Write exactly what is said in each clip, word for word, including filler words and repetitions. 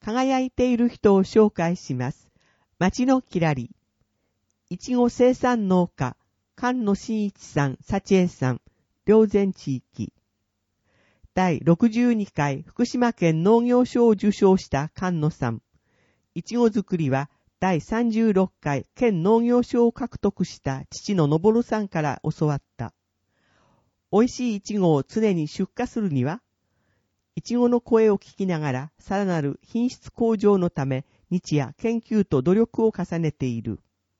輝いている人を紹介します。町のきらり。いちご生産農家、菅野真一さん、幸恵さん、霊山地域。だいろくじゅうにかい福島県農業賞を受賞した菅野さん。いちご作りはだいさんじゅうろっかい県農業賞を獲得した父の昇さんから教わった。美味しいいちごを常に出荷するには、いちごの声を聞きながらさらなる品質向上のため日夜研究と努力を重ねている。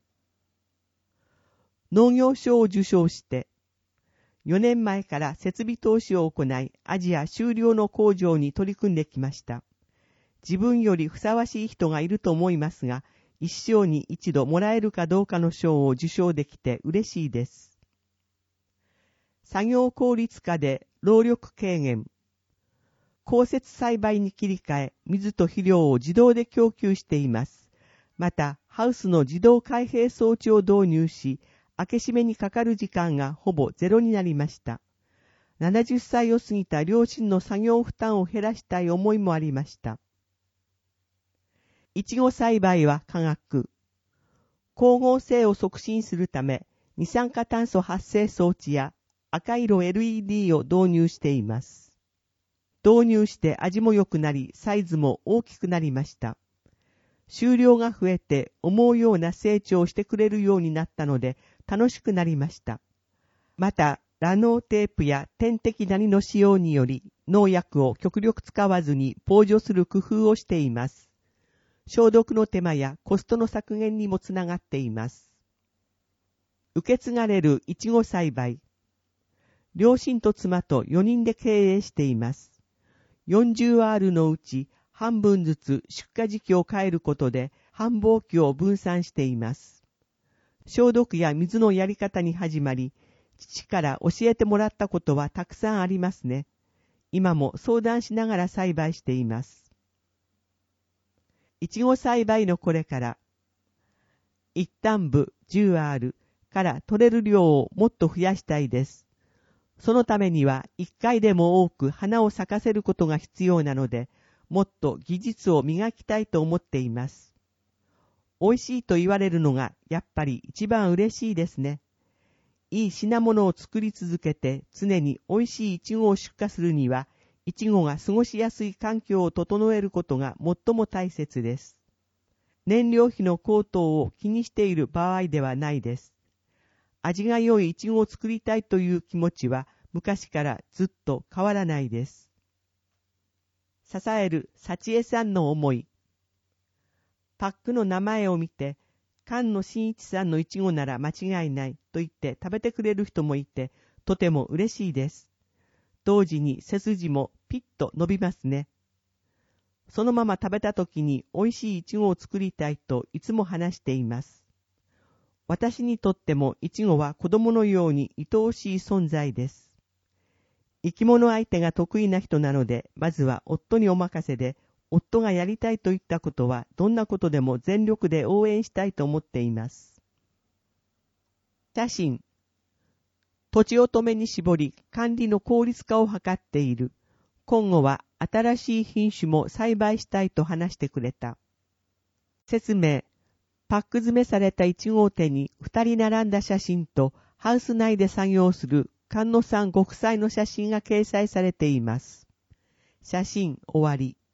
農業賞を受賞して、よねんまえから設備投資を行い、アジア終了の工場に取り組んできました。自分よりふさわしい人がいると思いますが、一生に一度もらえるかどうかの賞を受賞できて嬉しいです。作業効率化で労力軽減。降雪栽培に切り替え、水と肥料を自動で供給しています。また、ハウスの自動開閉装置を導入し、開け閉めにかかる時間がほぼゼロになりました。ななじゅっさいを過ぎた両親の作業負担を減らしたい思いもありました。いちご栽培は科学。光合成を促進するため、二酸化炭素発生装置や赤色 エルイーディー を導入しています。導入して味も良くなり、サイズも大きくなりました。収量が増えて思うような成長をしてくれるようになったので楽しくなりました。また、ラノーテープや点滴ダニの使用により農薬を極力使わずに防除する工夫をしています。消毒の手間やコストの削減にもつながっています。受け継がれるいちご栽培。両親と妻とよにんで経営しています。よんじゅうアール のうち半分ずつ出荷時期を変えることで繁忙期を分散しています。消毒や水のやり方に始まり、父から教えてもらったことはたくさんありますね。今も相談しながら栽培しています。いちご栽培のこれから、一旦部 じゅうアール から取れる量をもっと増やしたいです。そのためにはいっかいでも多く花を咲かせることが必要なので、もっと技術を磨きたいと思っています。美味しいと言われるのがやっぱり一番嬉しいですね。いい品物を作り続けて常に美味しいイチゴを出荷するには、イチゴが過ごしやすい環境を整えることが最も大切です。燃料費の高騰を気にしている場合ではないです。味が良いイチゴを作りたいという気持ちは昔からずっと変わらないです。支える幸恵さんの思い。パックの名前を見て、菅野真一さんのイチゴなら間違いないと言って食べてくれる人もいて、とても嬉しいです。同時に背筋もピッと伸びますね。そのまま食べた時に美味しいイチゴを作りたいといつも話しています。私にとってもイチゴは子供のように愛おしい存在です。生き物相手が得意な人なので、まずは夫にお任せで、夫がやりたいと言ったことはどんなことでも全力で応援したいと思っています。写真。土地を止めに絞り管理の効率化を図っている。今後は新しい品種も栽培したいと話してくれた。説明。パック詰めされたいちごを手に二人並んだ写真とハウス内で作業する菅野さんご夫妻の写真が掲載されています。写真終わり。